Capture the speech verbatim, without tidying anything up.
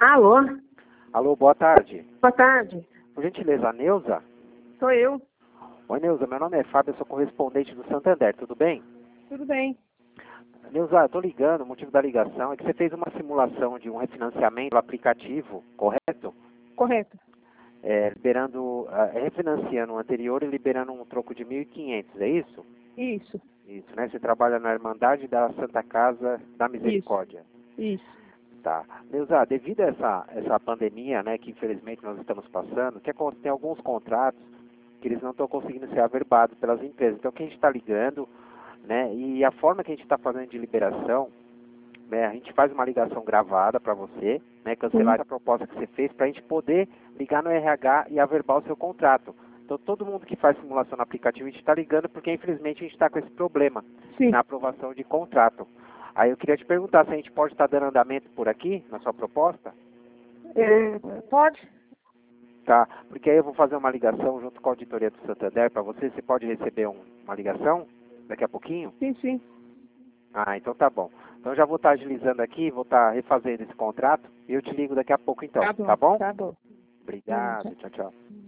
Alô? Alô, boa tarde. Boa tarde. Por gentileza, a Neuza? Sou eu. Oi, Neuza, meu nome é Fábio, eu sou correspondente do Santander, tudo bem? Tudo bem. Neuza, eu tô ligando, o motivo da ligação é que você fez uma simulação de um refinanciamento do aplicativo, correto? Correto. É, liberando, é, refinanciando o anterior e liberando um troco de mil e quinhentos, é isso? Isso. Isso, né? Você trabalha na Irmandade da Santa Casa da Misericórdia. Isso. Tá. Neuza, devido a essa, essa pandemia, né, que infelizmente nós estamos passando, que acon- tem alguns contratos que eles não estão conseguindo ser averbados pelas empresas. Então, que a gente está ligando, né, e a forma que a gente está fazendo de liberação, né, a gente faz uma ligação gravada para você, né, cancelar Sim. a proposta que você fez para a gente poder ligar no R H e averbar o seu contrato. Então, todo mundo que faz simulação no aplicativo, a gente está ligando porque, infelizmente, a gente está com esse problema Sim. na aprovação de contrato. Aí eu queria te perguntar se a gente pode estar dando andamento por aqui, na sua proposta? É, pode? Tá, porque aí eu vou fazer uma ligação junto com a auditoria do Santander para você. Você pode receber um- uma ligação daqui a pouquinho? Sim, sim. Ah, então tá bom. Então já vou estar agilizando aqui, vou estar refazendo esse contrato e eu te ligo daqui a pouco então, Tá bom. tá bom? Tá bom. Hum, Obrigado, tchau. tchau, tchau.